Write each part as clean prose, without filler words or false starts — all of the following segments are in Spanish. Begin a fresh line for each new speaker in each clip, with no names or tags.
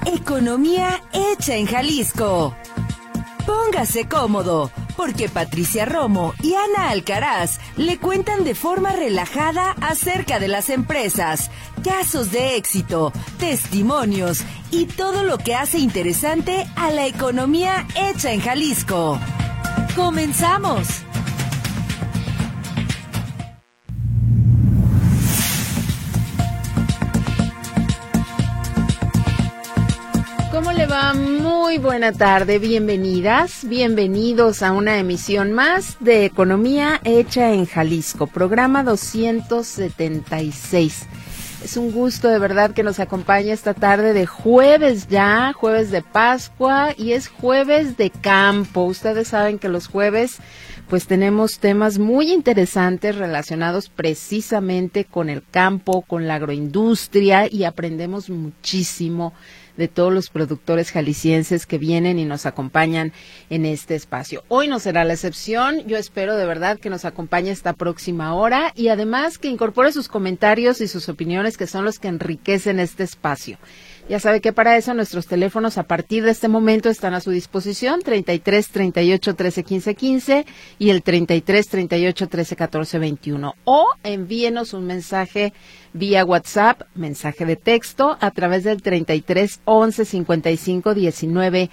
Economía hecha en Jalisco. Póngase cómodo, porque Patricia Romo y Ana Alcaraz le cuentan de forma relajada acerca de las empresas, casos de éxito, testimonios y todo lo que hace interesante a la economía hecha en Jalisco. ¡Comenzamos!
¿Cómo le va? Muy buena tarde, bienvenidas, bienvenidos a una emisión más de Economía Hecha en Jalisco, programa 276. Es un gusto de verdad que nos acompañe esta tarde de jueves ya, jueves de Pascua y es jueves de campo. Ustedes saben que los jueves pues tenemos temas muy interesantes relacionados precisamente con el campo, con la agroindustria y aprendemos muchísimo de todos los productores jaliscienses que vienen y nos acompañan en este espacio. Hoy no será la excepción, yo espero de verdad que nos acompañe esta próxima hora y además que incorpore sus comentarios y sus opiniones que son los que enriquecen este espacio. Ya sabe que para eso nuestros teléfonos a partir de este momento están a su disposición, 33 38 13 15 15 y el 33 38 13 14 21. O envíenos un mensaje vía WhatsApp, mensaje de texto, a través del 33 11 55 19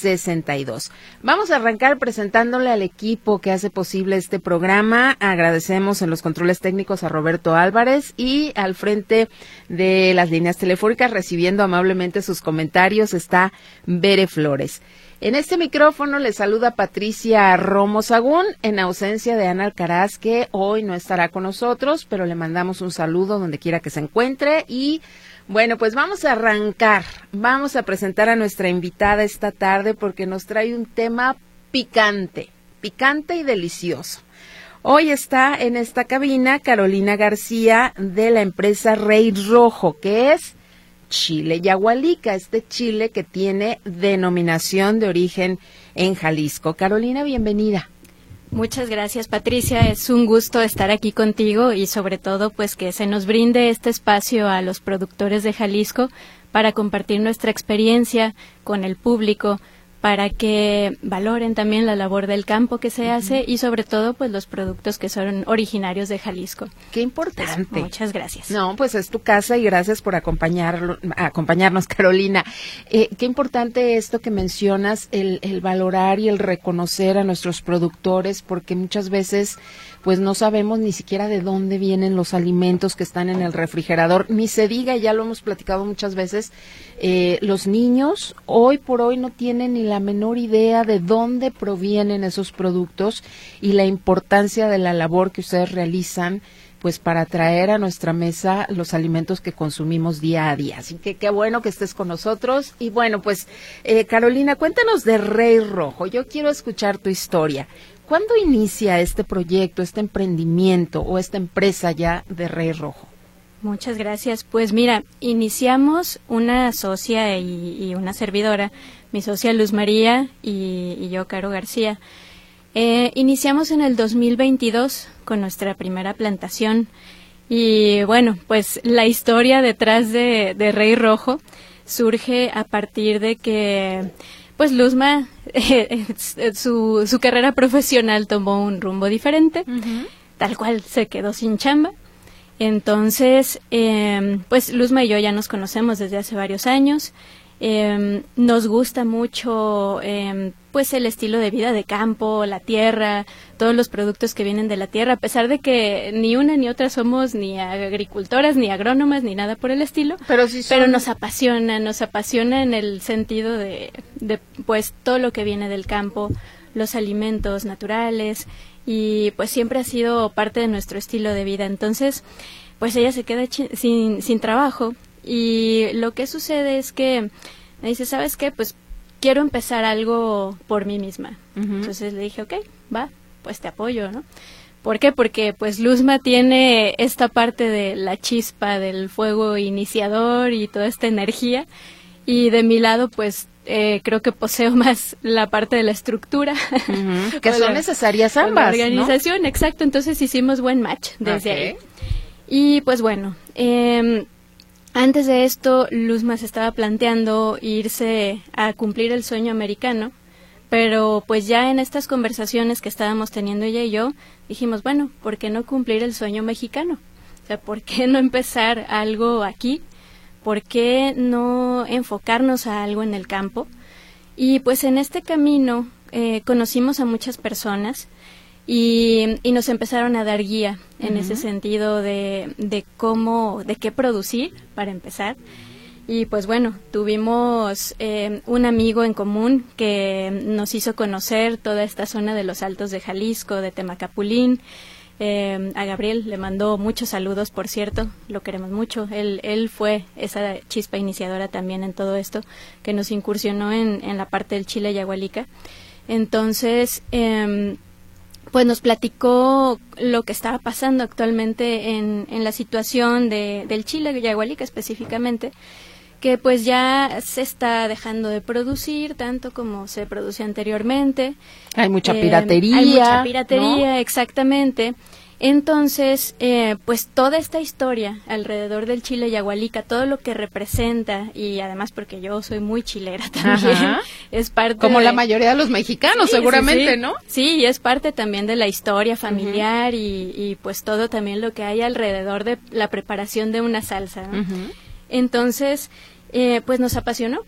62. Vamos a arrancar presentándole al equipo que hace posible este programa. Agradecemos en los controles técnicos a Roberto Álvarez y al frente de las líneas telefónicas recibiendo amablemente sus comentarios está Bere Flores. En este micrófono le saluda Patricia Romo Sagún, en ausencia de Ana Alcaraz, que hoy no estará con nosotros, pero le mandamos un saludo donde quiera que se encuentre. Y bueno, pues vamos a arrancar, vamos a presentar a nuestra invitada esta tarde porque nos trae un tema picante, picante y delicioso. Hoy está en esta cabina Carolina García de la empresa Rey Rojo, que es chile yagualica, este chile que tiene denominación de origen en Jalisco. Carolina, bienvenida.
Muchas gracias, Patricia. Es un gusto estar aquí contigo y sobre todo pues que se nos brinde este espacio a los productores de Jalisco para compartir nuestra experiencia con el público, para que valoren también la labor del campo que se hace y sobre todo pues los productos que son originarios de Jalisco.
Qué importante.
Pues, muchas gracias.
No, pues es tu casa y gracias por acompañarnos, Carolina. Qué importante esto que mencionas, el valorar y el reconocer a nuestros productores, porque muchas veces pues no sabemos ni siquiera de dónde vienen los alimentos que están en el refrigerador, ni se diga, ya lo hemos platicado muchas veces, los niños hoy por hoy no tienen ni la menor idea de dónde provienen esos productos y la importancia de la labor que ustedes realizan pues para traer a nuestra mesa los alimentos que consumimos día a día. Así que qué bueno que estés con nosotros. Y bueno, pues Carolina, cuéntanos de Rey Rojo. Yo quiero escuchar tu historia. ¿Cuándo inicia este proyecto, este emprendimiento o esta empresa ya de Rey Rojo?
Muchas gracias. Pues mira, iniciamos una socia y una servidora, mi socia Luz María y yo, Caro García. Iniciamos en el 2022 con nuestra primera plantación y bueno, pues la historia detrás de Rey Rojo surge a partir de que pues Luzma, su carrera profesional tomó un rumbo diferente, tal cual se quedó sin chamba. Entonces, pues Luzma y yo ya nos conocemos desde hace varios años. Nos gusta mucho pues el estilo de vida de campo, la tierra, todos los productos que vienen de la tierra, a pesar de que ni una ni otra somos ni agricultoras, ni agrónomas, ni nada por el estilo, pero nos apasiona en el sentido de pues todo lo que viene del campo, los alimentos naturales, y pues siempre ha sido parte de nuestro estilo de vida. Entonces, pues ella se queda sin trabajo. Y lo que sucede es que me dice, ¿sabes qué? Pues quiero empezar algo por mí misma. Entonces le dije, ok, va, pues te apoyo, ¿no? ¿Por qué? Porque pues Luzma tiene esta parte de la chispa, del fuego iniciador y toda esta energía. Y de mi lado, pues creo que poseo más la parte de la estructura.
Que son necesarias ambas,
la organización, ¿no? Exacto. Entonces hicimos buen match desde ahí. Y pues bueno, Antes de esto, Luzma se estaba planteando irse a cumplir el sueño americano, pero pues ya en estas conversaciones que estábamos teniendo ella y yo, dijimos, bueno, ¿por qué no cumplir el sueño mexicano? O sea, ¿por qué no empezar algo aquí? ¿Por qué no enfocarnos a algo en el campo? Y pues en este camino conocimos a muchas personas y nos empezaron a dar guía en ese sentido de cómo, de qué producir para empezar. Y pues bueno, tuvimos un amigo en común que nos hizo conocer toda esta zona de los Altos de Jalisco, de Temacapulín. A Gabriel le mandó muchos saludos, por cierto, lo queremos mucho. Él fue esa chispa iniciadora también en todo esto, que nos incursionó en la parte del chile yagualica. Entonces, pues nos platicó lo que estaba pasando actualmente en la situación del chile yagualica específicamente, que pues ya se está dejando de producir tanto como se producía anteriormente.
Hay mucha piratería.
Hay mucha piratería, ¿no? Exactamente. Entonces, pues toda esta historia alrededor del chile yagualica, todo lo que representa, y además porque yo soy muy chilera también, es parte
como la mayoría de los mexicanos, seguramente,
sí.
¿no?
Sí, y es parte también de la historia familiar y pues todo también lo que hay alrededor de la preparación de una salsa, ¿no? Entonces, pues nos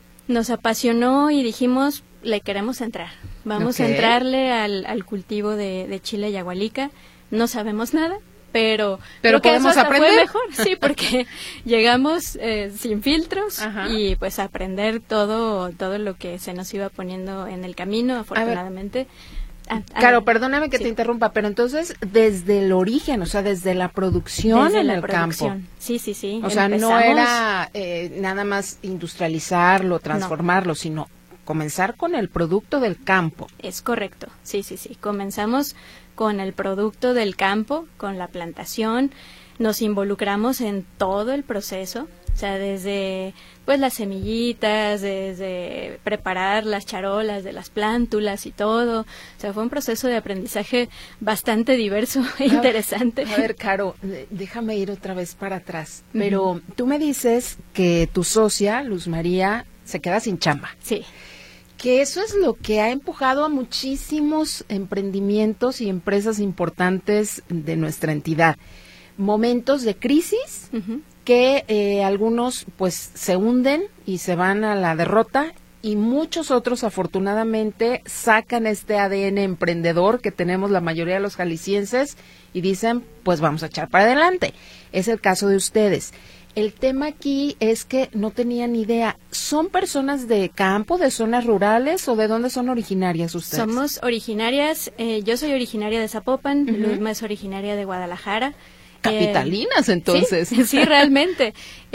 apasionó y dijimos, le queremos entrar, vamos a entrarle al cultivo de chile yagualica. No sabemos nada, pero creo que
podemos
eso hasta
aprender.
fue mejor, sí, porque llegamos sin filtros y pues aprender todo lo que se nos iba poniendo en el camino, afortunadamente.
Claro, perdóname que te interrumpa, pero entonces desde el origen, o sea, desde la producción
desde
en
la
el
producción.
campo.
Sí.
O sea, no era nada más industrializarlo, transformarlo, sino comenzar con el producto del campo.
Es correcto, sí. Comenzamos con el producto del campo, con la plantación, nos involucramos en todo el proceso, o sea, desde pues las semillitas, desde preparar las charolas de las plántulas y todo, o sea, fue un proceso de aprendizaje bastante diverso e interesante.
A ver, Caro, déjame ir otra vez para atrás, pero tú me dices que tu socia, Luz María, se queda sin chamba.
Sí.
Que eso es lo que ha empujado a muchísimos emprendimientos y empresas importantes de nuestra entidad. Momentos de crisis que algunos pues se hunden y se van a la derrota y muchos otros afortunadamente sacan este ADN emprendedor que tenemos la mayoría de los jaliscienses y dicen pues vamos a echar para adelante. Es el caso de ustedes. El tema aquí es que no tenían idea. ¿Son personas de campo, de zonas rurales o de dónde son originarias ustedes?
Somos originarias, yo soy originaria de Zapopan, Luzma es originaria de Guadalajara.
Capitalinas, entonces.
Sí, realmente.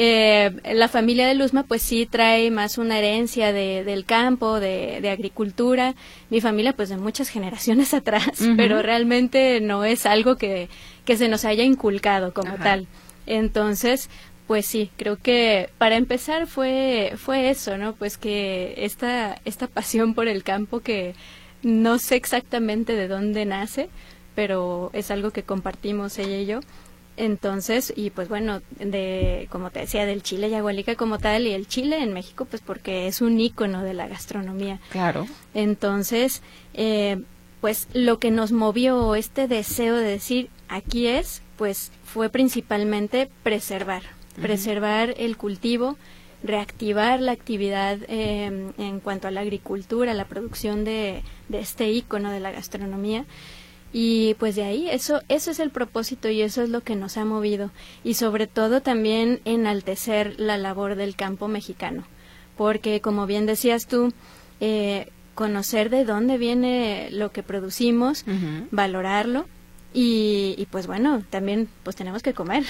La familia de Luzma pues sí trae más una herencia del campo, de agricultura. Mi familia pues de muchas generaciones atrás, pero realmente no es algo que se nos haya inculcado como tal. Entonces, pues sí, creo que para empezar fue eso, ¿no? Pues que esta pasión por el campo que no sé exactamente de dónde nace, pero es algo que compartimos ella y yo. Entonces, y pues bueno, como te decía, del chile yagualica como tal, y el chile en México, pues porque es un ícono de la gastronomía.
Claro.
Entonces, pues lo que nos movió este deseo de decir, aquí es, pues fue principalmente preservar el cultivo, reactivar la actividad en cuanto a la agricultura, la producción de este ícono de la gastronomía. Y pues de ahí, eso es el propósito y eso es lo que nos ha movido. Y sobre todo también enaltecer la labor del campo mexicano. Porque como bien decías tú, conocer de dónde viene lo que producimos, valorarlo. Y pues bueno, también pues tenemos que comer.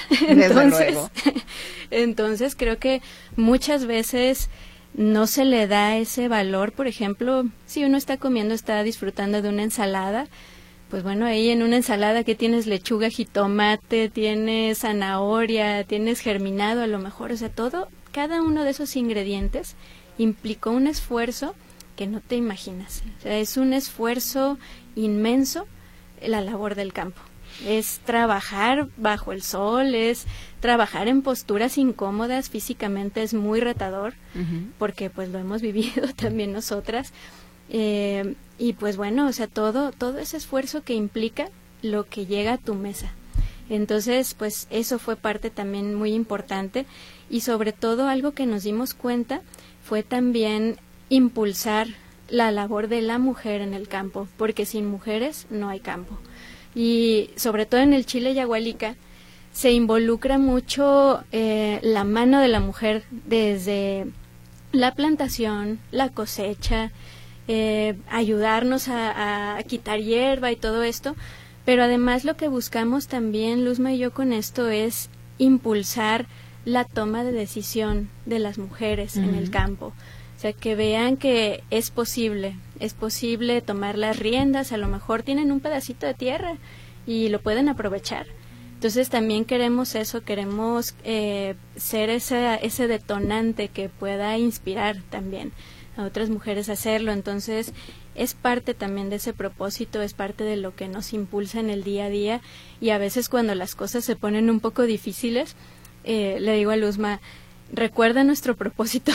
Entonces creo que muchas veces no se le da ese valor. Por ejemplo, si uno está comiendo, está disfrutando de una ensalada, pues bueno, ahí en una ensalada que tienes lechuga, jitomate, tienes zanahoria, tienes germinado a lo mejor, o sea, cada uno de esos ingredientes implicó un esfuerzo que no te imaginas. O sea, es un esfuerzo inmenso la labor del campo. es trabajar bajo el sol, es trabajar en posturas incómodas, físicamente es muy retador, porque pues lo hemos vivido también nosotras, y pues bueno, o sea, todo ese esfuerzo que implica lo que llega a tu mesa. Entonces, pues eso fue parte también muy importante, y sobre todo algo que nos dimos cuenta fue también impulsar la labor de la mujer en el campo, porque sin mujeres no hay campo. Y sobre todo en el Chile Yagualica se involucra mucho la mano de la mujer desde la plantación, la cosecha, ayudarnos a quitar hierba y todo esto, pero además lo que buscamos también, Luzma y yo, con esto es impulsar la toma de decisión de las mujeres en el campo. O sea, que vean que es posible tomar las riendas, a lo mejor tienen un pedacito de tierra y lo pueden aprovechar. Entonces también queremos eso, queremos ser ese detonante que pueda inspirar también a otras mujeres a hacerlo. Entonces es parte también de ese propósito, es parte de lo que nos impulsa en el día a día, y a veces cuando las cosas se ponen un poco difíciles, le digo a Luzma, recuerda nuestro propósito.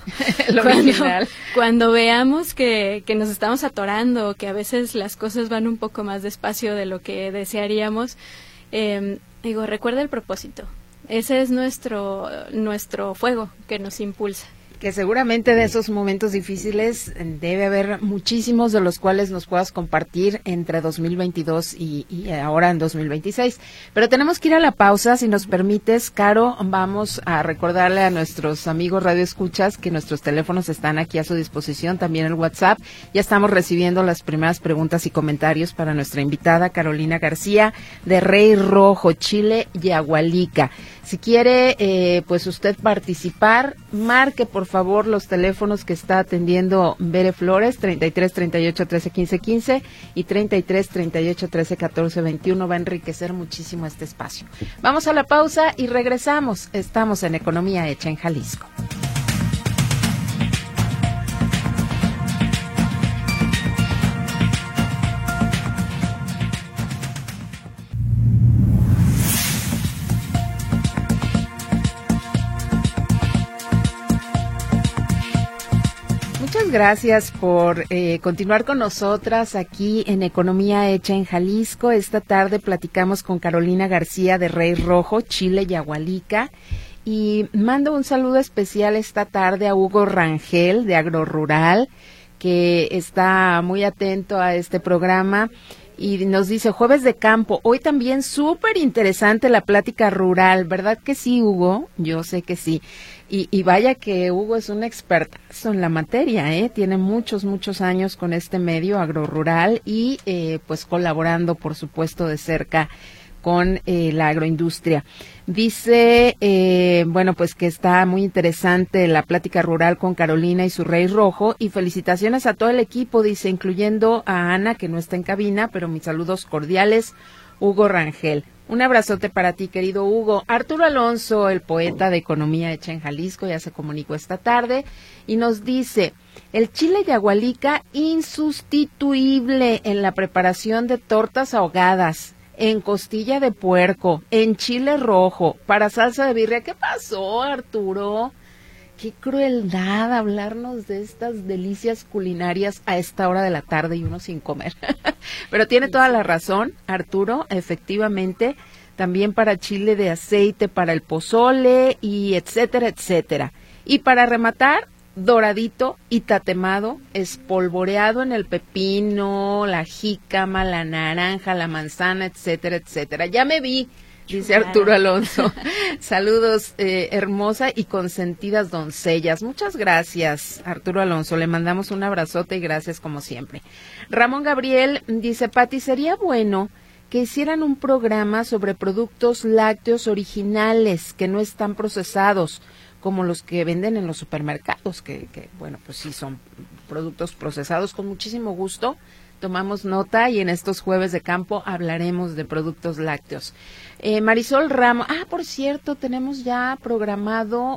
cuando veamos que nos estamos atorando, que a veces las cosas van un poco más despacio de lo que desearíamos, digo, recuerda el propósito. Ese es nuestro fuego que nos impulsa.
Que seguramente de esos momentos difíciles debe haber muchísimos de los cuales nos puedas compartir entre 2022 y ahora en 2026. Pero tenemos que ir a la pausa, si nos permites, Caro. Vamos a recordarle a nuestros amigos radioescuchas que nuestros teléfonos están aquí a su disposición, también el WhatsApp. Ya estamos recibiendo las primeras preguntas y comentarios para nuestra invitada Carolina García de Rey Rojo, Chile Yagualica. Si quiere, pues usted participar, marque por favor los teléfonos que está atendiendo Bere Flores, 33 38 13 15 15 y 33 38 13 14 21. Va a enriquecer muchísimo este espacio. Vamos a la pausa y regresamos. Estamos en Economía Hecha en Jalisco. Gracias por continuar con nosotras aquí en Economía Hecha en Jalisco. Esta tarde platicamos con Carolina García de Rey Rojo, Chile Yagualica, y mando un saludo especial esta tarde a Hugo Rangel de Agrorural, que está muy atento a este programa y nos dice: jueves de campo, hoy también súper interesante la plática rural, ¿verdad que sí, Hugo? Yo sé que sí. Y vaya que Hugo es un expertazo en la materia, tiene muchos años con este medio agrorural y pues colaborando, por supuesto, de cerca con la agroindustria. Dice, bueno, pues que está muy interesante la plática rural con Carolina y su Rey Rojo, y felicitaciones a todo el equipo, dice, incluyendo a Ana, que no está en cabina, pero mis saludos cordiales, Hugo Rangel. Un abrazote para ti, querido Hugo. Arturo Alonso, el poeta de Economía Hecha en Jalisco, ya se comunicó esta tarde y nos dice: el chile yagualica insustituible en la preparación de tortas ahogadas, en costilla de puerco, en chile rojo, para salsa de birria. ¿Qué pasó, Arturo? Qué crueldad hablarnos de estas delicias culinarias a esta hora de la tarde y uno sin comer. Pero tiene toda la razón, Arturo, efectivamente, también para chile de aceite, para el pozole y etcétera, etcétera. Y para rematar, doradito y tatemado, espolvoreado en el pepino, la jícama, la naranja, la manzana, etcétera, etcétera. Ya me vi, dice Arturo Alonso. Saludos, hermosa y consentidas doncellas. Muchas gracias, Arturo Alonso. Le mandamos un abrazote y gracias como siempre. Ramón Gabriel dice: Pati, sería bueno que hicieran un programa sobre productos lácteos originales que no están procesados, como los que venden en los supermercados, que bueno, pues sí son productos procesados. Con muchísimo gusto tomamos nota y en estos jueves de campo hablaremos de productos lácteos. Marisol Ramos, por cierto, tenemos ya programado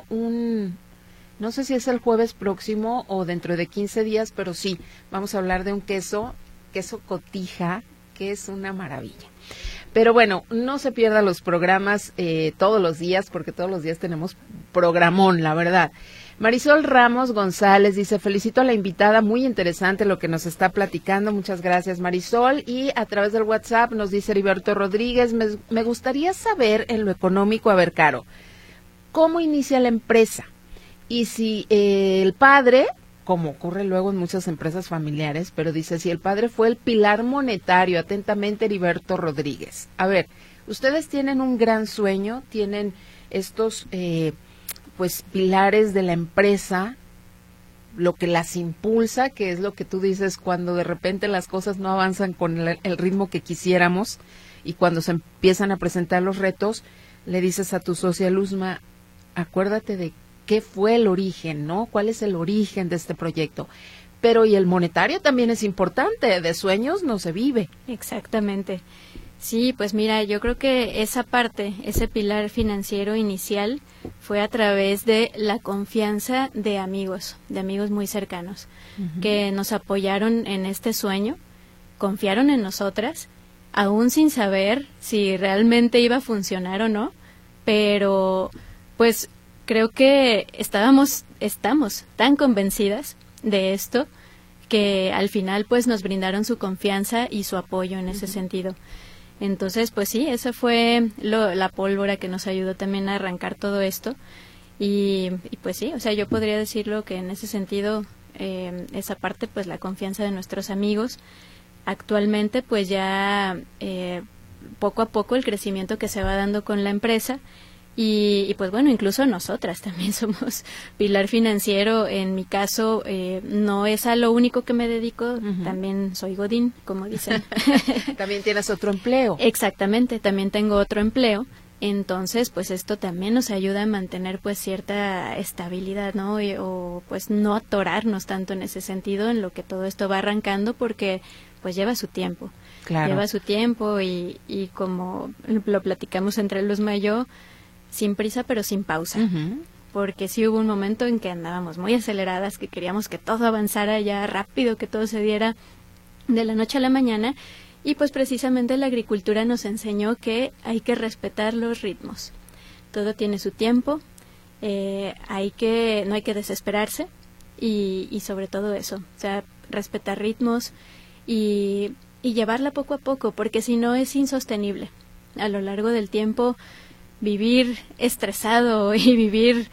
no sé si es el jueves próximo o dentro de 15 días, pero sí, vamos a hablar de un queso Cotija, que es una maravilla. Pero bueno, no se pierda los programas todos los días, porque todos los días tenemos programón, la verdad. Marisol Ramos González dice, felicito a la invitada, muy interesante lo que nos está platicando, muchas gracias Marisol. Y a través del WhatsApp nos dice Heriberto Rodríguez, me gustaría saber en lo económico, a ver, Caro, ¿cómo inicia la empresa? Y si el padre, como ocurre luego en muchas empresas familiares, pero dice, si el padre fue el pilar monetario, atentamente Heriberto Rodríguez. A ver, ustedes tienen un gran sueño, tienen estos pues pilares de la empresa, lo que las impulsa, que es lo que tú dices cuando de repente las cosas no avanzan con el ritmo que quisiéramos y cuando se empiezan a presentar los retos, le dices a tu socia Luzma, acuérdate de qué fue el origen, ¿no? ¿Cuál es el origen de este proyecto? Pero y el monetario también es importante, de sueños no se vive.
Exactamente. Sí, pues mira, yo creo que esa parte, ese pilar financiero inicial fue a través de la confianza de amigos muy cercanos, que nos apoyaron en este sueño, confiaron en nosotras, aún sin saber si realmente iba a funcionar o no, pero pues creo que estamos tan convencidas de esto que al final pues nos brindaron su confianza y su apoyo en ese sentido. Entonces, pues sí, esa fue la pólvora que nos ayudó también a arrancar todo esto. Y pues sí, o sea, yo podría decirlo que en ese sentido, esa parte, pues la confianza de nuestros amigos. Actualmente, pues ya poco a poco el crecimiento que se va dando con la empresa. Y pues bueno, incluso nosotras también somos pilar financiero. En mi caso, no es a lo único que me dedico, también soy godín, como dicen.
También tienes otro empleo.
Exactamente, también tengo otro empleo. Entonces, pues esto también nos ayuda a mantener pues cierta estabilidad, ¿no? O pues no atorarnos tanto en ese sentido, en lo que todo esto va arrancando, porque pues lleva su tiempo.
Claro.
Lleva su tiempo y como lo platicamos entre Luzma y yo, sin prisa pero sin pausa, porque sí hubo un momento en que andábamos muy aceleradas, que queríamos que todo avanzara ya rápido, que todo se diera de la noche a la mañana, y pues precisamente la agricultura nos enseñó que hay que respetar los ritmos. Todo tiene su tiempo, no hay que desesperarse y sobre todo eso, o sea, respetar ritmos y llevarla poco a poco, porque si no es insostenible. A lo largo del tiempo vivir estresado y vivir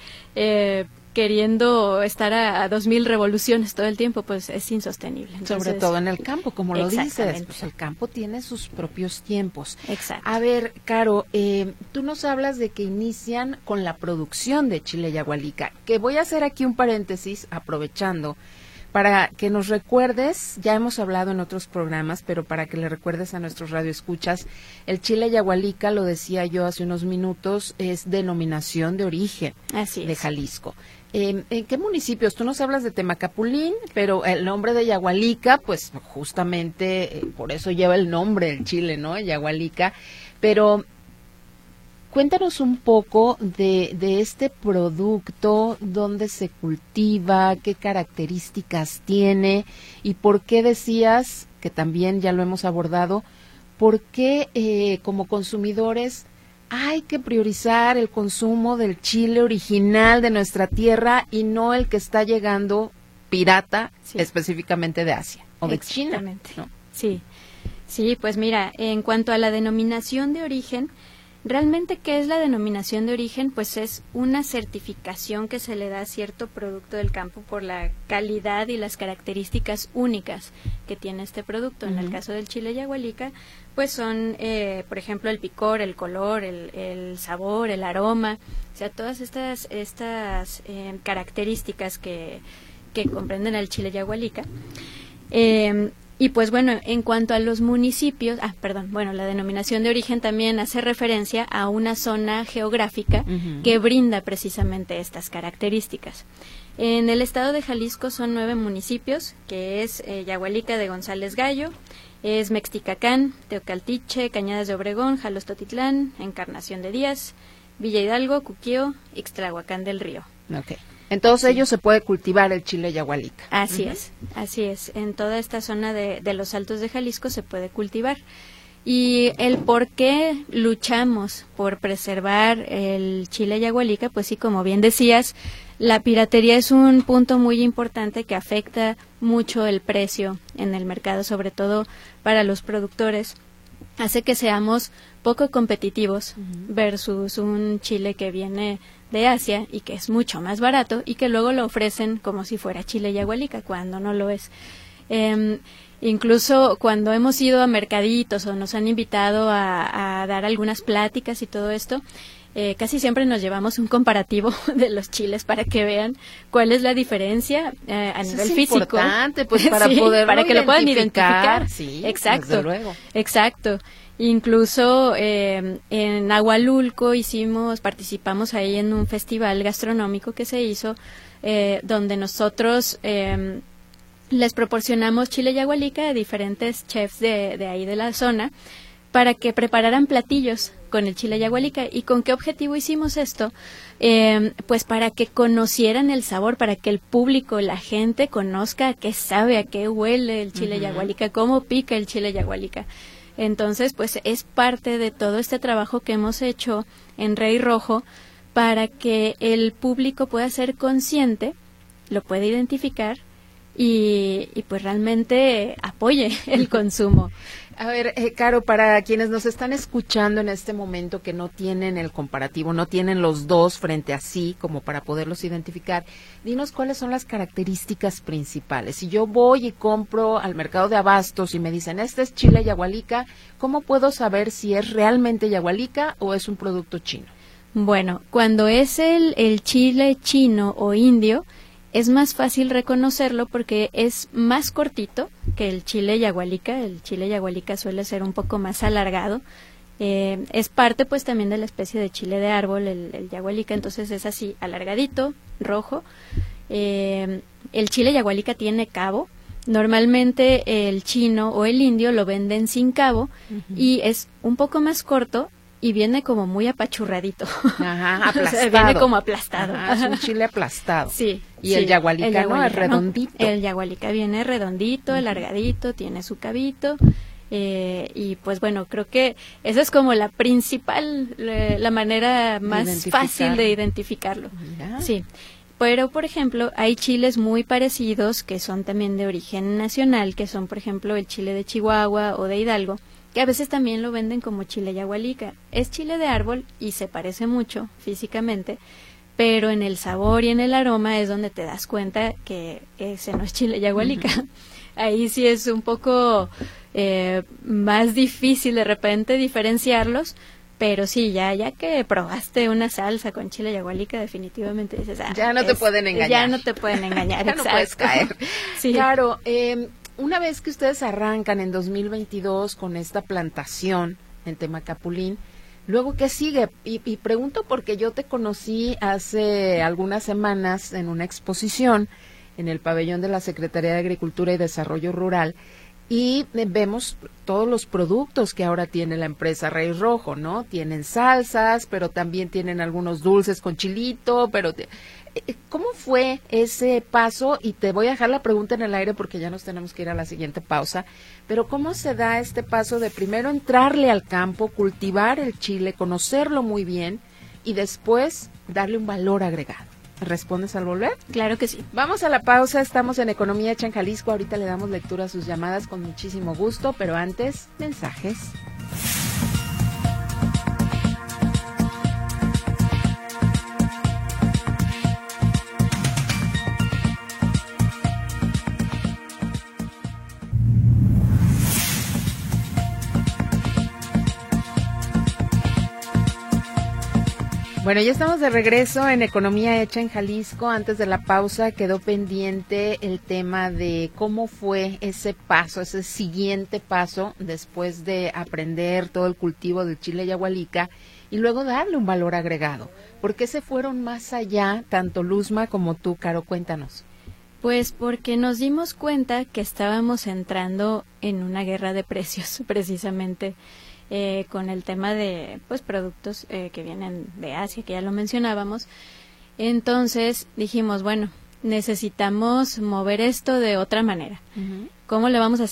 queriendo estar a 2000 revoluciones todo el tiempo, pues es insostenible. Entonces,
sobre todo en el campo, como lo dices, pues el campo tiene sus propios tiempos.
Exacto.
A ver, Caro, tú nos hablas de que inician con la producción de chile yagualica, que voy a hacer aquí un paréntesis, aprovechando, para que nos recuerdes, ya hemos hablado en otros programas, pero para que le recuerdes a nuestros radioescuchas, el chile yagualica, lo decía yo hace unos minutos, es denominación de origen.
Así es.
De Jalisco. ¿En qué municipios? Tú nos hablas de Temacapulín, pero el nombre de yagualica, pues justamente por eso lleva el nombre del chile, ¿no? Yagualica. Pero cuéntanos un poco de este producto, dónde se cultiva, qué características tiene y por qué decías, que también ya lo hemos abordado, por qué como consumidores hay que priorizar el consumo del chile original de nuestra tierra y no el que está llegando pirata, sí, específicamente de Asia o de China, ¿no?
Sí, pues mira, en cuanto a la denominación de origen, realmente, ¿qué es la denominación de origen? Pues es una certificación que se le da a cierto producto del campo por la calidad y las características únicas que tiene este producto. En el caso del chile yagualica, pues son, por ejemplo, el picor, el color, el sabor, el aroma, o sea, todas estas características que comprenden al chile yagualica. Y pues bueno, en cuanto a los municipios, la denominación de origen también hace referencia a una zona geográfica que brinda precisamente estas características. En el estado de Jalisco son 9 municipios, que es Yagualica de González Gallo, es Mexticacán, Teocaltiche, Cañadas de Obregón, Jalostotitlán, Encarnación de Díaz, Villa Hidalgo, Cuquío, Ixtlahuacán del Río.
Okay. En todos ellos se puede cultivar el chile yagualica.
Así es. En toda esta zona de los Altos de Jalisco se puede cultivar. Y el por qué luchamos por preservar el chile yagualica, pues sí, como bien decías, la piratería es un punto muy importante que afecta mucho el precio en el mercado, sobre todo para los productores. Hace que seamos poco competitivos versus un chile que viene de Asia y que es mucho más barato y que luego lo ofrecen como si fuera chile yagualica, cuando no lo es. Incluso cuando hemos ido a mercaditos o nos han invitado a dar algunas pláticas y todo esto, casi siempre nos llevamos un comparativo de los chiles para que vean cuál es la diferencia a nivel físico. Es
importante, pues, para
sí,
poder
para que lo puedan identificar.
Sí,
exacto,
desde luego.
Exacto. Incluso en Agualulco participamos ahí en un festival gastronómico que se hizo, donde nosotros les proporcionamos chile yagualica a diferentes chefs de ahí de la zona para que prepararan platillos con el chile yagualica. ¿Y con qué objetivo hicimos esto? Pues para que conocieran el sabor, para que el público, la gente conozca a qué sabe, a qué huele el chile yagualica, cómo pica el chile yagualica. Entonces, pues es parte de todo este trabajo que hemos hecho en Rey Rojo para que el público pueda ser consciente, lo pueda identificar y pues realmente apoye el consumo.
A ver, Caro, para quienes nos están escuchando en este momento que no tienen el comparativo, no tienen los dos frente a sí como para poderlos identificar, dinos cuáles son las características principales. Si yo voy y compro al mercado de abastos y me dicen, este es chile yagualica, ¿cómo puedo saber si es realmente yagualica o es un producto chino? Bueno, cuando es el chile chino o indio, es más fácil reconocerlo porque es más cortito que el chile yagualica. El chile yagualica suele ser un poco más alargado. Es parte pues también de la especie de chile de árbol, el yagualica, entonces es así, alargadito, rojo. El chile yagualica tiene cabo. Normalmente el chino o el indio lo venden sin cabo y es un poco más corto y viene como muy apachurradito. Ajá, aplastado. O sea, viene como aplastado. Ajá, es un chile aplastado.
Sí.
Y sí, el yagualica no es redondito.
No, el yagualica viene redondito, alargadito, tiene su cabito. Y pues bueno, creo que esa es como la principal, la manera más fácil de identificarlo. Mira. Sí. Pero, por ejemplo, hay chiles muy parecidos que son también de origen nacional, que son, por ejemplo, el chile de Chihuahua o de Hidalgo, que a veces también lo venden como chile yagualica. Es chile de árbol y se parece mucho físicamente, pero en el sabor y en el aroma es donde te das cuenta que ese no es chile yagualica. Ahí sí es un poco más difícil de repente diferenciarlos, pero sí, ya que probaste una salsa con chile yagualica, definitivamente dices,
ya no te pueden engañar.
Ya no te pueden engañar,
ya no puedes caer.
Sí.
Claro, una vez que ustedes arrancan en 2022 con esta plantación en Temacapulín, luego, ¿qué sigue? Y pregunto porque yo te conocí hace algunas semanas en una exposición en el pabellón de la Secretaría de Agricultura y Desarrollo Rural y vemos todos los productos que ahora tiene la empresa Rey Rojo, ¿no? Tienen salsas, pero también tienen algunos dulces con chilito, pero ¿cómo fue ese paso? Y te voy a dejar la pregunta en el aire porque ya nos tenemos que ir a la siguiente pausa, pero ¿cómo se da este paso de primero entrarle al campo, cultivar el chile, conocerlo muy bien y después darle un valor agregado? ¿Respondes al volver?
Claro que sí.
Vamos a la pausa, estamos en Economía Hecha en Jalisco, ahorita le damos lectura a sus llamadas con muchísimo gusto, pero antes, mensajes. Bueno, ya estamos de regreso en Economía Hecha en Jalisco. Antes de la pausa quedó pendiente el tema de cómo fue ese paso, ese siguiente paso después de aprender todo el cultivo del chile yagualica y luego darle un valor agregado. ¿Por qué se fueron más allá, tanto Luzma como tú, Caro? Cuéntanos.
Pues porque nos dimos cuenta que estábamos entrando en una guerra de precios, precisamente. Con el tema de pues productos que vienen de Asia, que ya lo mencionábamos. Entonces dijimos, bueno, necesitamos mover esto de otra manera. ¿Cómo le vamos a hacer?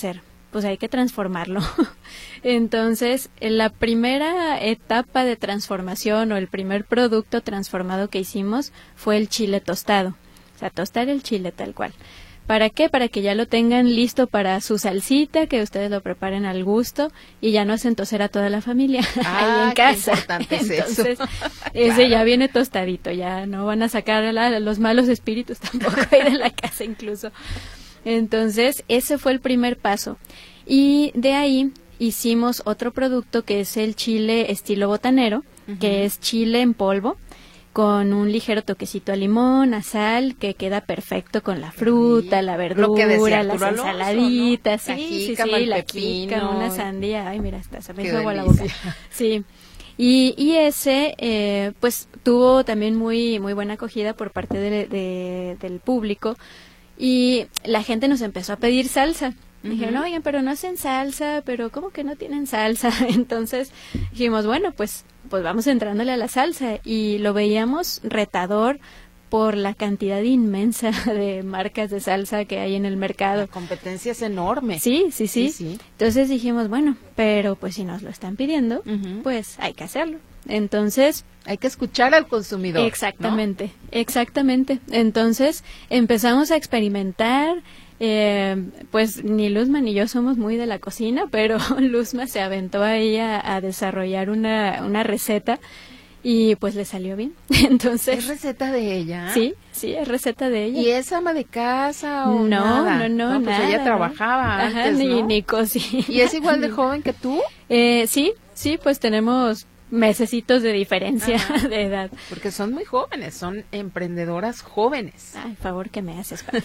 pues hay que transformarlo. Entonces, la primera etapa de transformación o el primer producto transformado que hicimos fue el chile tostado. O sea, tostar el chile tal cual. ¿Para qué? Para que ya lo tengan listo para su salsita, que ustedes lo preparen al gusto y ya no hacen toser a toda la familia ahí en casa.
Qué importante es
Entonces,
eso.
ese
Claro.
ya viene tostadito, ya no van a sacar los malos espíritus tampoco ahí de la casa incluso. Entonces, ese fue el primer paso. Y de ahí hicimos otro producto que es el chile estilo botanero, que es chile en polvo, con un ligero toquecito a limón, a sal, que queda perfecto con la fruta, la
Lo que decía
verdura, las
Arturo Alonso,
ensaladitas,
¿no? La
sí,
jícama, el
la
pepino.
jícama, una sandía, ay mira, hasta se me
Qué
hizo agua la
delicia.
boca. Sí. Y ese, pues, tuvo también muy buena acogida por parte del público, y la gente nos empezó a pedir salsa. Dijeron, oigan, pero no hacen salsa, pero ¿cómo que no tienen salsa? Entonces dijimos, bueno, pues vamos entrándole a la salsa, y lo veíamos retador por la cantidad inmensa de marcas de salsa que hay en el mercado.
La competencia es enorme.
Sí.
Sí.
Entonces dijimos, bueno, pero pues si nos lo están pidiendo, pues hay que hacerlo. Entonces,
hay que escuchar al consumidor.
exactamente. Entonces empezamos a experimentar. Pues ni Luzma ni yo somos muy de la cocina, pero Luzma se aventó ahí a desarrollar una receta, y pues le salió bien. Entonces,
¿Es receta de ella?
Sí, es receta de ella.
¿Y es ama de casa o
No,
nada?
pues
nada, ella trabajaba antes, ¿no?
ni cocina.
¿Y es igual de joven que tú?
Sí, pues tenemos mesecitos de diferencia de edad.
Porque son muy jóvenes, son emprendedoras jóvenes.
Ay, favor que me haces, Pati.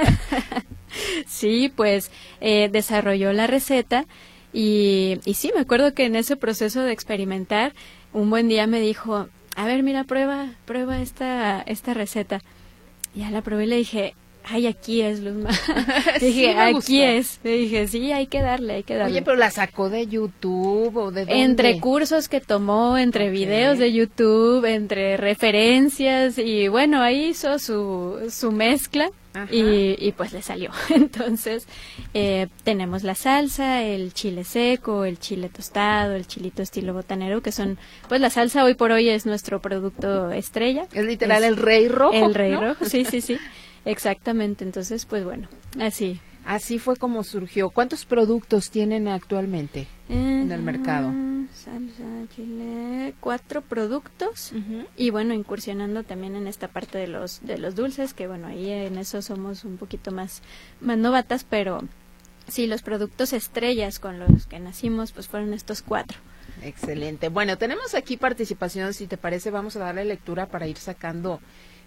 Sí, pues desarrolló la receta, y sí, me acuerdo que en ese proceso de experimentar, un buen día me dijo, a ver, mira, prueba esta receta. Ya la probé y le dije, ay, aquí es, Luzma. Dije,
me gustó.
aquí es. Le dije, sí, hay que darle.
Oye, pero la sacó de YouTube o de dónde?
Entre cursos que tomó, entre videos de YouTube, entre referencias, y bueno, ahí hizo su mezcla. Y pues le salió. Entonces, tenemos la salsa, el chile seco, el chile tostado, el chilito estilo botanero, que son, pues la salsa hoy por hoy es nuestro producto estrella.
Es literal el rey rojo,
El rey
¿no?
rojo, sí. Exactamente. Entonces, pues bueno, así.
Así fue como surgió. ¿Cuántos productos tienen actualmente en el mercado?
Salsa, chile, 4 productos. Y bueno, incursionando también en esta parte de los dulces, que bueno, ahí en eso somos un poquito más novatas, pero sí, los productos estrellas con los que nacimos pues fueron estos 4.
Excelente. Bueno, tenemos aquí participación, si te parece vamos a darle lectura para ir sacando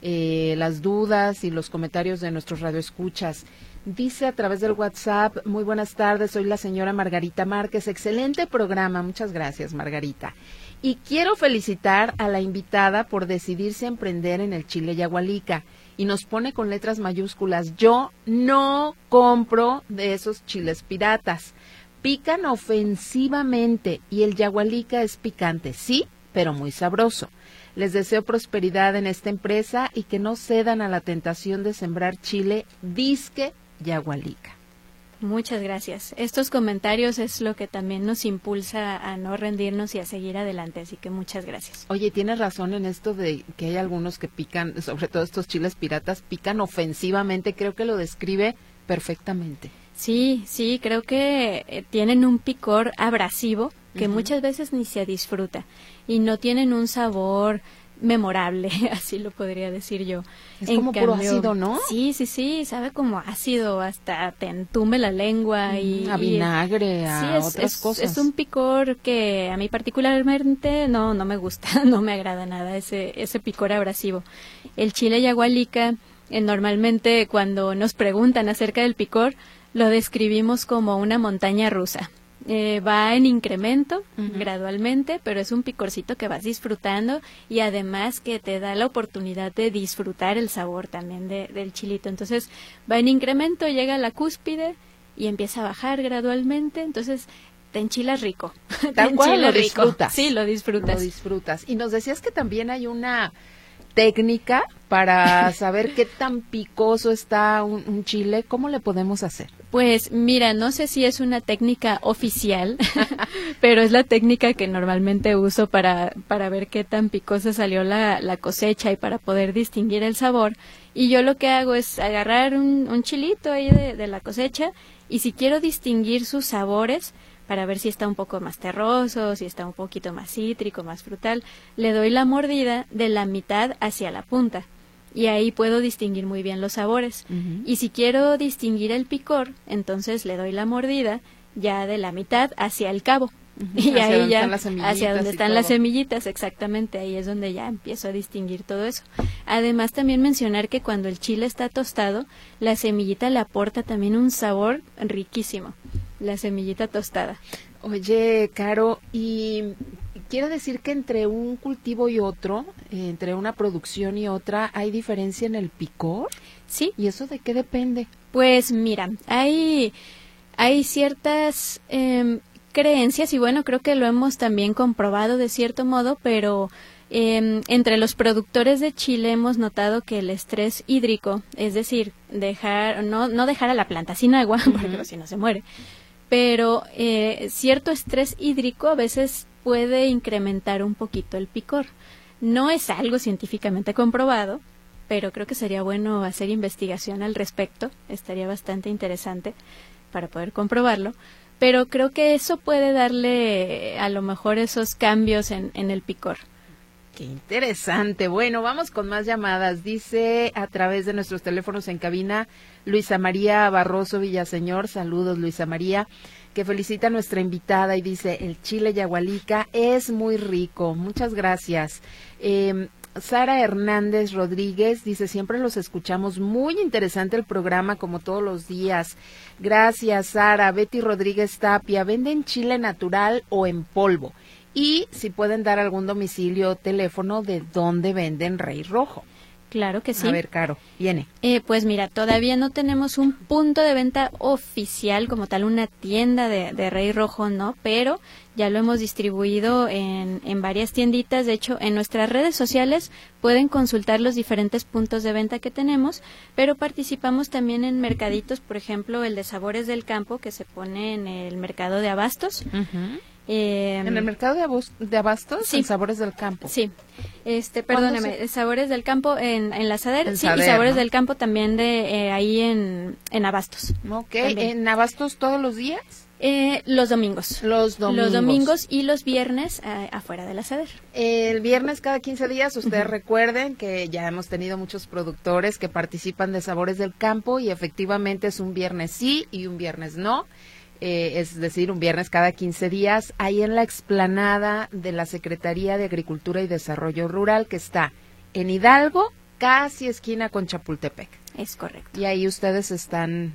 las dudas y los comentarios de nuestros radioescuchas. Dice a través del WhatsApp, muy buenas tardes, soy la señora Margarita Márquez, excelente programa, muchas gracias Margarita. Y quiero felicitar a la invitada por decidirse a emprender en el chile yagualica, y nos pone con letras mayúsculas, yo no compro de esos chiles piratas, pican ofensivamente y el yagualica es picante, sí, pero muy sabroso. Les deseo prosperidad en esta empresa y que no cedan a la tentación de sembrar chile disque yagualica.
Muchas gracias. Estos comentarios es lo que también nos impulsa a no rendirnos y a seguir adelante, así que muchas gracias.
Oye, tienes razón en esto de que hay algunos que pican, sobre todo estos chiles piratas, pican ofensivamente, creo que lo describe perfectamente.
Sí, creo que tienen un picor abrasivo que muchas veces ni se disfruta, y no tienen un sabor memorable, así lo podría decir yo.
Es como puro ácido, ¿no?
Sí, sabe como ácido, hasta te entume la lengua
a vinagre, a otras cosas.
Es un picor que a mí particularmente no me gusta, no me agrada nada ese picor abrasivo. El chile yagualica, normalmente cuando nos preguntan acerca del picor, lo describimos como una montaña rusa. Va en incremento gradualmente, pero es un picorcito que vas disfrutando, y además que te da la oportunidad de disfrutar el sabor también del chilito. Entonces va en incremento, llega a la cúspide y empieza a bajar gradualmente, entonces te enchilas rico.
Tal cual lo disfrutas.
Sí, lo disfrutas.
Lo disfrutas. Y nos decías que también hay una técnica para saber qué tan picoso está un chile. ¿Cómo le podemos hacer?
Pues mira, no sé si es una técnica oficial, pero es la técnica que normalmente uso para ver qué tan picosa salió la cosecha y para poder distinguir el sabor. Y yo lo que hago es agarrar un chilito ahí de la cosecha, y si quiero distinguir sus sabores, para ver si está un poco más terroso, si está un poquito más cítrico, más frutal, le doy la mordida de la mitad hacia la punta. Y ahí puedo distinguir muy bien los sabores. Uh-huh. Y si quiero distinguir el picor, entonces le doy la mordida ya de la mitad hacia el cabo. Uh-huh. Y ahí ya hacia donde están las semillitas, exactamente, ahí es donde ya empiezo a distinguir todo eso. Además, también mencionar que cuando el chile está tostado, la semillita le aporta también un sabor riquísimo, la semillita tostada.
Oye, Caro, y quiere decir que entre un cultivo y otro, entre una producción y otra, ¿hay diferencia en el picor?
Sí.
¿Y eso de qué depende?
Pues mira, hay ciertas creencias, y bueno, creo que lo hemos también comprobado de cierto modo, pero entre los productores de chile hemos notado que el estrés hídrico, es decir, no dejar a la planta sin agua, porque si no se muere, pero cierto estrés hídrico a veces puede incrementar un poquito el picor. No es algo científicamente comprobado, pero creo que sería bueno hacer investigación al respecto, estaría bastante interesante para poder comprobarlo, pero creo que eso puede darle a lo mejor esos cambios en el picor.
Qué interesante. Bueno, vamos con más llamadas. Dice a través de nuestros teléfonos en cabina Luisa María Barroso Villaseñor, saludos Luisa María, que felicita a nuestra invitada y dice, el chile yagualica es muy rico. Muchas gracias. Sara Hernández Rodríguez dice, siempre los escuchamos, muy interesante el programa como todos los días. Gracias, Sara. Betty Rodríguez Tapia, ¿venden chile natural o en polvo? Y si pueden dar algún domicilio o teléfono de dónde venden Rey Rojo.
Claro que sí.
A ver, Caro, viene.
Pues mira, todavía no tenemos un punto de venta oficial como tal, una tienda de Rey Rojo, no, pero ya lo hemos distribuido en varias tienditas. De hecho, en nuestras redes sociales pueden consultar los diferentes puntos de venta que tenemos, pero participamos también en mercaditos, por ejemplo, el de Sabores del Campo, que se pone en el mercado de Abastos.
Uh-huh. ¿En el mercado de Abastos?
Sí.
¿En Sabores del Campo?
Sí. Perdóneme, Sabores del Campo en la Sader, sí,
Sader,
y Sabores
¿no?
del Campo también de ahí en Abastos.
Ok, ¿en Abastos todos los días?
Los domingos.
Los
domingos y los viernes afuera de la Sader.
El viernes cada 15 días, ustedes recuerden que ya hemos tenido muchos productores que participan de Sabores del Campo y efectivamente es un viernes sí y un viernes no. Es decir, un viernes cada 15 días, ahí en la explanada de la Secretaría de Agricultura y Desarrollo Rural, que está en Hidalgo, casi esquina con Chapultepec.
Es correcto.
Y ahí ustedes están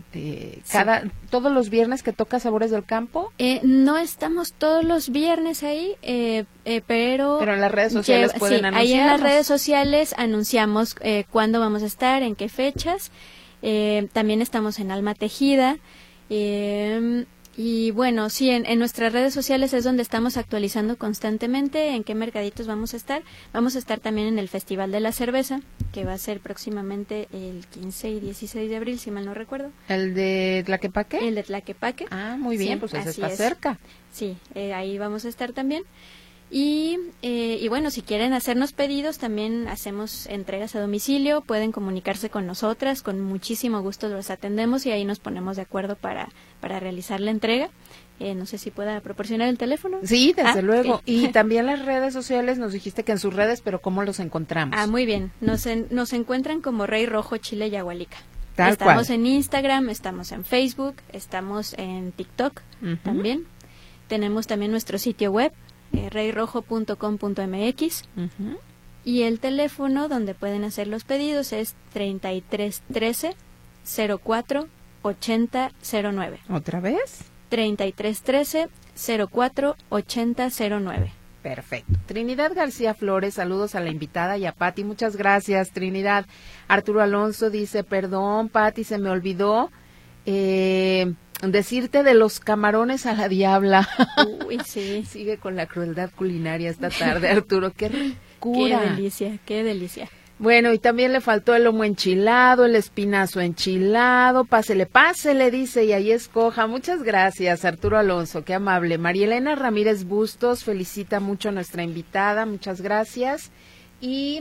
todos los viernes que toca Sabores del Campo.
No estamos todos los viernes ahí, pero
en las redes sociales pueden anunciar.
Ahí en las redes sociales anunciamos cuándo vamos a estar, en qué fechas. También estamos en Alma Tejida. Y bueno, sí, en nuestras redes sociales es donde estamos actualizando constantemente en qué mercaditos vamos a estar. Vamos a estar también en el Festival de la Cerveza, que va a ser próximamente el 15 y 16 de abril, si mal no recuerdo.
¿El de Tlaquepaque?
El de Tlaquepaque.
Ah, muy bien,
sí,
pues ese está
es.
cerca.
Sí, ahí vamos a estar también. Y bueno, si quieren hacernos pedidos, también hacemos entregas a domicilio, pueden comunicarse con nosotras, con muchísimo gusto los atendemos y ahí nos ponemos de acuerdo para realizar la entrega. No sé si pueda proporcionar el teléfono.
Sí, desde luego.
Okay.
Y también las redes sociales, nos dijiste que en sus redes, pero ¿cómo los encontramos?
Muy bien, nos encuentran como Rey Rojo Chile Yagualica.
Estamos
en Instagram, estamos en Facebook, estamos en TikTok también. Tenemos también nuestro sitio web, reyrojo.com.mx, y el teléfono donde pueden hacer los pedidos es 3313 04 8009.
¿Otra vez?
3313 04 8009.
Perfecto. Trinidad García Flores, saludos a la invitada y a Pati, muchas gracias, Trinidad. Arturo Alonso dice, perdón, Pati, se me olvidó decirte de los camarones a la diabla.
Uy, sí.
Sigue con la crueldad culinaria esta tarde, Arturo, qué ricura.
Qué delicia, qué delicia.
Bueno, y también le faltó el lomo enchilado, el espinazo enchilado, pásele, dice, y ahí escoja. Muchas gracias, Arturo Alonso, qué amable. María Elena Ramírez Bustos felicita mucho a nuestra invitada, muchas gracias. Y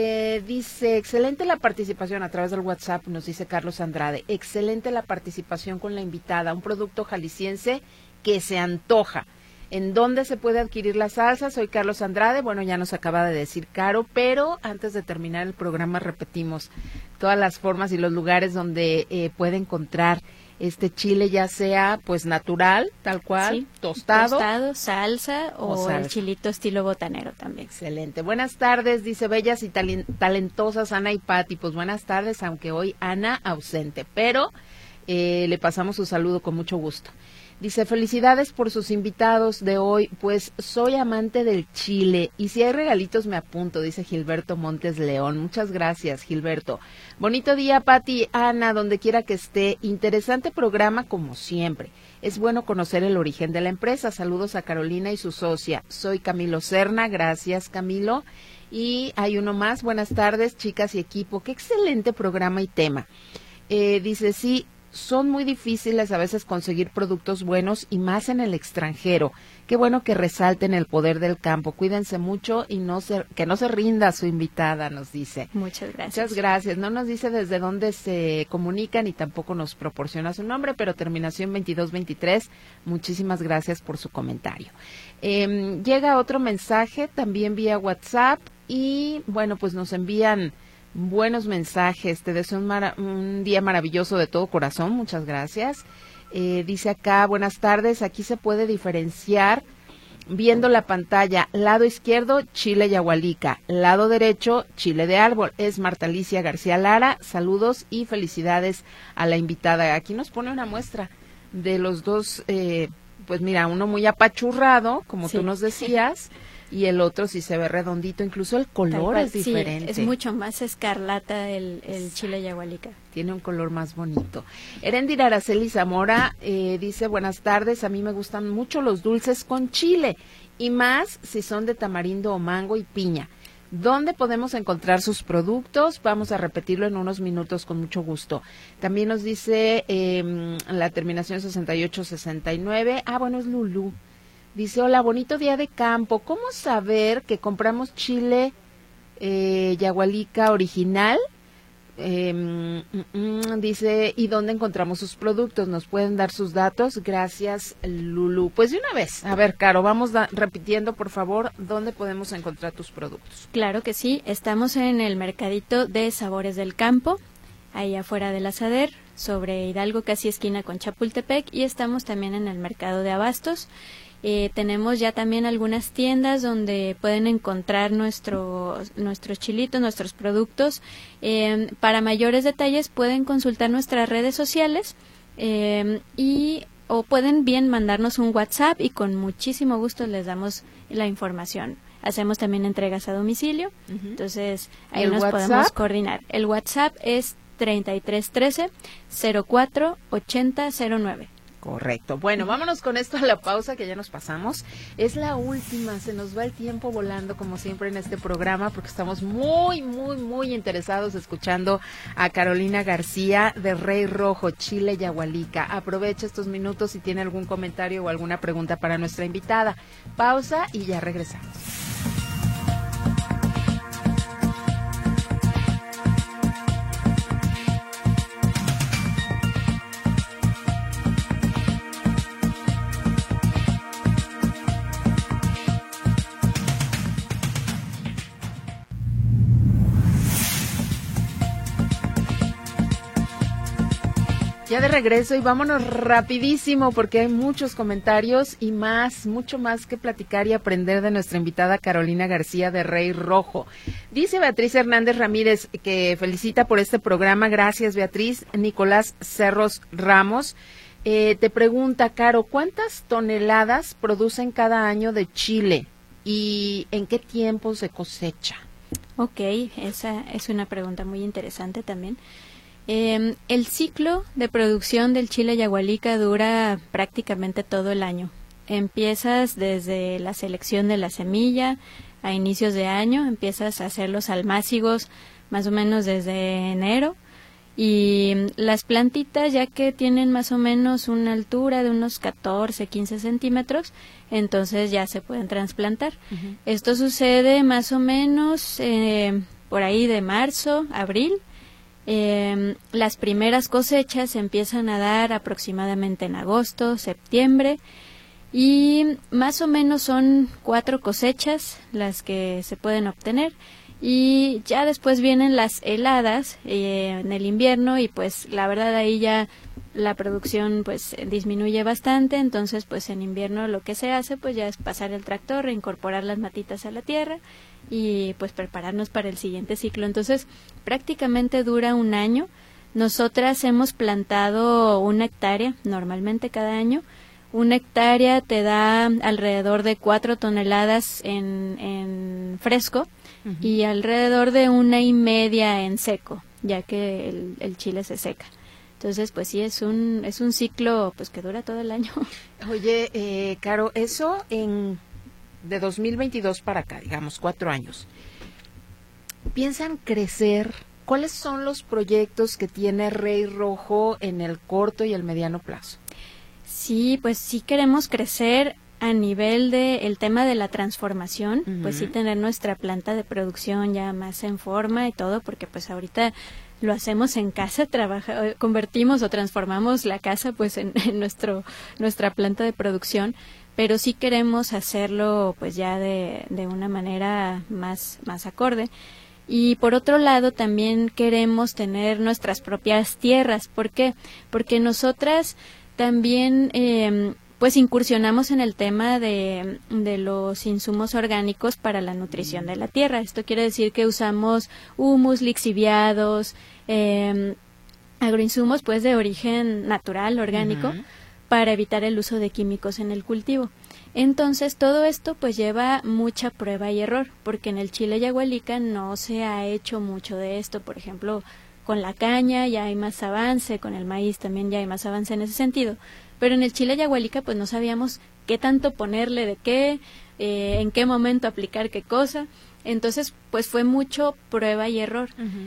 dice, excelente la participación a través del WhatsApp, nos dice Carlos Andrade, excelente la participación con la invitada, un producto jalisciense que se antoja. ¿En dónde se puede adquirir la salsa? Soy Carlos Andrade. Bueno, ya nos acaba de decir Caro, pero antes de terminar el programa repetimos todas las formas y los lugares donde puede encontrar este chile, ya sea pues natural, tal cual,
sí,
tostado,
salsa o el chilito estilo botanero también.
Excelente. Buenas tardes, dice bellas y talentosas Ana y Pati. Pues buenas tardes, aunque hoy Ana ausente, pero le pasamos su saludo con mucho gusto. Dice, felicidades por sus invitados de hoy, pues soy amante del chile y si hay regalitos me apunto, dice Gilberto Montes León. Muchas gracias, Gilberto. Bonito día, Pati, Ana, donde quiera que esté. Interesante programa como siempre. Es bueno conocer el origen de la empresa. Saludos a Carolina y su socia. Soy Camilo Serna, gracias, Camilo. Y hay uno más, buenas tardes, chicas y equipo. Qué excelente programa y tema. Dice, sí, son muy difíciles a veces conseguir productos buenos y más en el extranjero. Qué bueno que resalten el poder del campo. Cuídense mucho y que no se rinda su invitada, nos dice.
Muchas gracias.
Muchas gracias. No nos dice desde dónde se comunican y tampoco nos proporciona su nombre, pero terminación 2223. Muchísimas gracias por su comentario. Llega otro mensaje también vía WhatsApp y bueno, pues nos envían buenos mensajes. Te deseo un día maravilloso de todo corazón. Muchas gracias. Dice acá, buenas tardes. Aquí se puede diferenciar viendo la pantalla. Lado izquierdo, chile yagualica. Lado derecho, chile de árbol. Es Marta Alicia García Lara. Saludos y felicidades a la invitada. Aquí nos pone una muestra de los dos, pues mira, uno muy apachurrado, como sí, tú nos decías. Y el otro sí se ve redondito, incluso el color es diferente.
Sí, es mucho más escarlata el chile yagualica.
Tiene un color más bonito. Erendir Araceli Zamora dice, buenas tardes, a mí me gustan mucho los dulces con chile, y más si son de tamarindo o mango y piña. ¿Dónde podemos encontrar sus productos? Vamos a repetirlo en unos minutos con mucho gusto. También nos dice la terminación 6869, bueno, es Lulú. Dice, hola, bonito día de campo. ¿Cómo saber que compramos chile yagualica original? Dice, ¿y dónde encontramos sus productos? ¿Nos pueden dar sus datos? Gracias, Lulú. Pues de una vez, a ver, Caro, vamos repitiendo, por favor, ¿dónde podemos encontrar tus productos?
Claro que sí, estamos en el mercadito de Sabores del Campo, ahí afuera del Asader, sobre Hidalgo, casi esquina con Chapultepec, y estamos también en el mercado de Abastos. Tenemos ya también algunas tiendas donde pueden encontrar nuestros chilitos, nuestros productos. Para mayores detalles pueden consultar nuestras redes sociales o pueden bien mandarnos un WhatsApp y con muchísimo gusto les damos la información. Hacemos también entregas a domicilio, entonces ahí nos podemos coordinar. El WhatsApp es 3313 04 8009.
Correcto. Bueno, vámonos con esto a la pausa que ya nos pasamos. Es la última, se nos va el tiempo volando como siempre en este programa porque estamos muy, muy, muy interesados escuchando a Carolina García de Rey Rojo, Chile Yagualica. Aprovecha estos minutos si tiene algún comentario o alguna pregunta para nuestra invitada. Pausa y ya regresamos. Ya de regreso y vámonos rapidísimo porque hay muchos comentarios y mucho más que platicar y aprender de nuestra invitada Carolina García de Rey Rojo. Dice Beatriz Hernández Ramírez que felicita por este programa. Gracias, Beatriz. Nicolás Cerros Ramos te pregunta, Caro, ¿cuántas toneladas producen cada año de chile y en qué tiempo se cosecha?
Ok, esa es una pregunta muy interesante también. El ciclo de producción del chile yagualica dura prácticamente todo el año. Empiezas desde la selección de la semilla a inicios de año, empiezas a hacer los almácigos más o menos desde enero. Y las plantitas, ya que tienen más o menos una altura de unos 14, 15 centímetros, entonces ya se pueden trasplantar. Uh-huh. Esto sucede más o menos por ahí de marzo, abril. Las primeras cosechas se empiezan a dar aproximadamente en agosto, septiembre, y más o menos son 4 cosechas las que se pueden obtener. Y ya después vienen las heladas en el invierno, y pues la verdad ahí ya la producción pues disminuye bastante. Entonces pues en invierno lo que se hace pues ya es pasar el tractor, reincorporar las matitas a la tierra y pues prepararnos para el siguiente ciclo. Entonces prácticamente dura un año. Nosotras hemos plantado 1 hectárea normalmente cada año. 1 hectárea te da alrededor de 4 toneladas en fresco. Uh-huh. Y alrededor de 1.5 en seco, ya que el chile se seca. Entonces, pues sí, es un ciclo pues que dura todo el año.
Oye, Caro, eso de 2022 para acá, digamos, 4 años, ¿piensan crecer? ¿Cuáles son los proyectos que tiene Rey Rojo en el corto y el mediano plazo?
Sí, pues sí queremos crecer a nivel del tema de la transformación. Uh-huh. Pues sí tener nuestra planta de producción ya más en forma y todo, porque pues ahorita lo hacemos en casa, convertimos o transformamos la casa pues en nuestra planta de producción, pero sí queremos hacerlo pues ya de una manera más acorde. Y por otro lado también queremos tener nuestras propias tierras. ¿Por qué? Porque nosotras también pues incursionamos en el tema de los insumos orgánicos para la nutrición de la tierra. Esto quiere decir que usamos humus, lixiviados, agroinsumos pues de origen natural, orgánico, uh-huh, para evitar el uso de químicos en el cultivo. Entonces todo esto pues lleva mucha prueba y error, porque en el chile yagualica no se ha hecho mucho de esto. Por ejemplo, con la caña ya hay más avance, con el maíz también ya hay más avance en ese sentido. Pero en el chile yagualica pues no sabíamos qué tanto ponerle de qué, en qué momento aplicar qué cosa. Entonces pues fue mucho prueba y error. Uh-huh.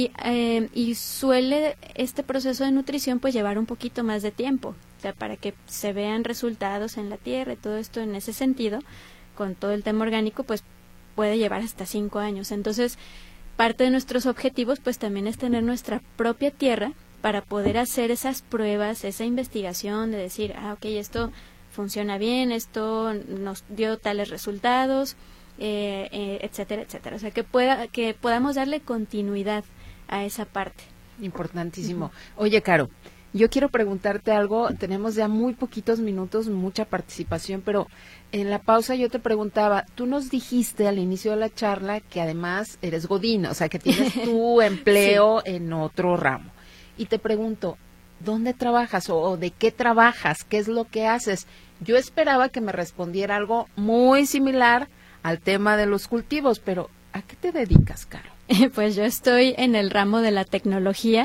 Y suele este proceso de nutrición pues llevar un poquito más de tiempo, o sea, para que se vean resultados en la tierra y todo esto. En ese sentido, con todo el tema orgánico pues puede llevar hasta 5 años. Entonces parte de nuestros objetivos pues también es tener nuestra propia tierra para poder hacer esas pruebas, esa investigación de decir, ok, esto funciona bien, esto nos dio tales resultados, etcétera, etcétera. O sea, que podamos darle continuidad a esa parte.
Importantísimo. Uh-huh. Oye, Caro, yo quiero preguntarte algo. Tenemos ya muy poquitos minutos, mucha participación, pero en la pausa yo te preguntaba, tú nos dijiste al inicio de la charla que además eres godina, o sea, que tienes tu empleo sí, en otro ramo. Y te pregunto, ¿dónde trabajas o de qué trabajas? ¿Qué es lo que haces? Yo esperaba que me respondiera algo muy similar al tema de los cultivos, pero ¿a qué te dedicas, Caro?
Pues yo estoy en el ramo de la tecnología.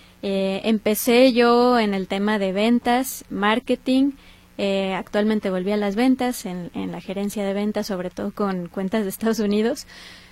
Empecé yo en el tema de ventas, marketing. Actualmente volví a las ventas, en la gerencia de ventas, sobre todo con cuentas de Estados Unidos.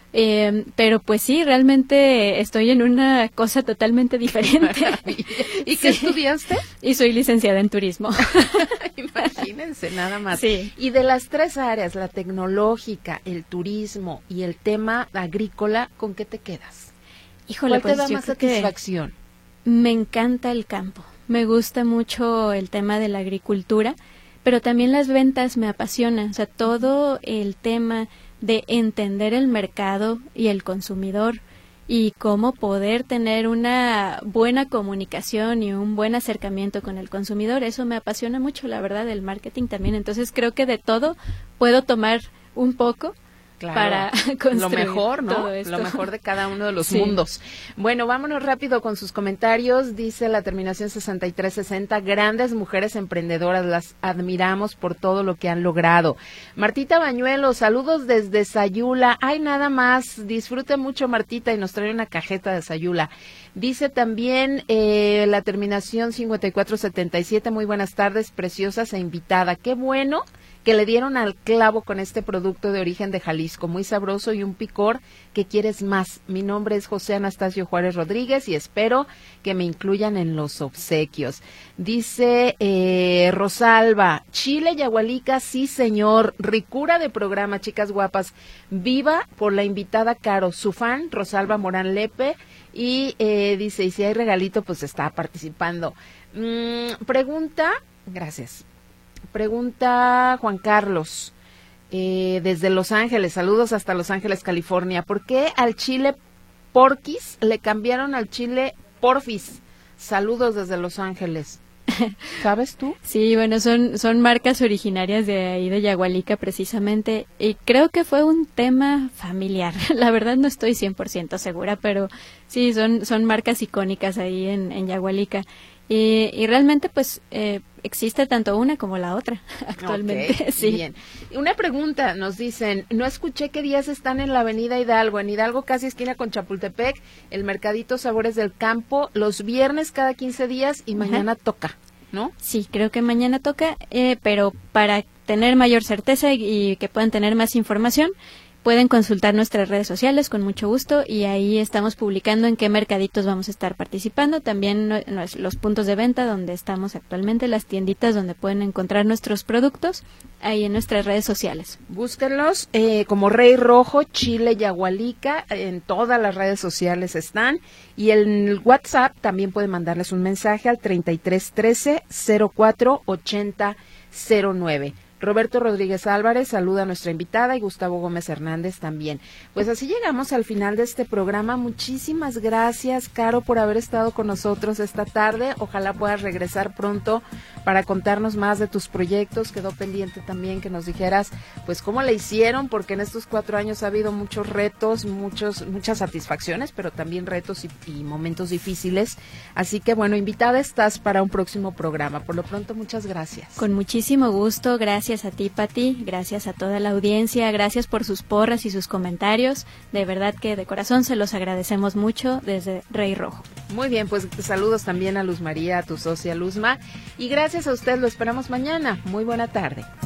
Pero pues sí, realmente estoy en una cosa totalmente diferente.
¿Y qué estudiaste?
Y soy licenciada en turismo.
Imagínense, nada más.
Sí.
Y de las 3 áreas, la tecnológica, el turismo y el tema agrícola, ¿con qué te quedas?
Híjole,
¿cuál te da más satisfacción?
Me encanta el campo. Me gusta mucho el tema de la agricultura, pero también las ventas me apasionan. O sea, todo el tema de entender el mercado y el consumidor y cómo poder tener una buena comunicación y un buen acercamiento con el consumidor, eso me apasiona mucho, la verdad, el marketing también. Entonces creo que de todo puedo tomar un poco. Claro, para construir
lo mejor, ¿no?
Todo esto.
Lo mejor de cada uno de los
sí,
mundos. Bueno, vámonos rápido con sus comentarios. Dice la terminación 6360, grandes mujeres emprendedoras, las admiramos por todo lo que han logrado. Martita Bañuelo, saludos desde Sayula. Ay, nada más, disfrute mucho, Martita, y nos trae una cajeta de Sayula. Dice también la terminación 5477, muy buenas tardes, preciosas e invitada. Qué bueno que le dieron al clavo con este producto de origen de Jalisco, muy sabroso y un picor que quieres más. Mi nombre es José Anastasio Juárez Rodríguez y espero que me incluyan en los obsequios. Dice Rosalba, chile yagualica, sí señor, ricura de programa, chicas guapas, viva por la invitada Caro, su fan, Rosalba Morán Lepe, y dice, y si hay regalito, pues está participando. Pregunta Juan Carlos, desde Los Ángeles, saludos hasta Los Ángeles, California. ¿Por qué al chile porquis le cambiaron al chile porfis? Saludos desde Los Ángeles. ¿Sabes tú?
Sí, bueno, son marcas originarias de ahí de Yagualica precisamente, y creo que fue un tema familiar. La verdad no estoy 100% segura, pero sí, son marcas icónicas ahí en Yagualica. Y realmente pues existe tanto una como la otra actualmente.
Okay,
sí.
Bien. Una pregunta, nos dicen, no escuché qué días están en la avenida Hidalgo, en Hidalgo casi esquina con Chapultepec, el Mercadito Sabores del Campo, los viernes cada 15 días y mañana toca, ¿no?
Sí, creo que mañana toca, pero para tener mayor certeza y que puedan tener más información, pueden consultar nuestras redes sociales con mucho gusto y ahí estamos publicando en qué mercaditos vamos a estar participando, también los puntos de venta donde estamos actualmente, las tienditas donde pueden encontrar nuestros productos, ahí en nuestras redes sociales.
Búsquenlos como Rey Rojo, Chile Yagualica, en todas las redes sociales están, y en el WhatsApp también pueden mandarles un mensaje al 3313 04 80 09. Roberto Rodríguez Álvarez saluda a nuestra invitada y Gustavo Gómez Hernández también. Pues así llegamos al final de este programa. Muchísimas gracias, Caro, por haber estado con nosotros esta tarde. Ojalá puedas regresar pronto para contarnos más de tus proyectos. Quedó pendiente también que nos dijeras pues cómo le hicieron, porque en estos 4 años ha habido muchos retos, muchas satisfacciones, pero también retos y momentos difíciles. Así que bueno, invitada estás para un próximo programa. Por lo pronto, muchas gracias.
Con muchísimo gusto, gracias a ti, Pati, gracias a toda la audiencia, gracias por sus porras y sus comentarios, de verdad que de corazón se los agradecemos mucho desde Rey Rojo.
Muy bien, pues saludos también a Luz María, a tu socia Luzma, y gracias a usted, lo esperamos mañana. Muy buena tarde.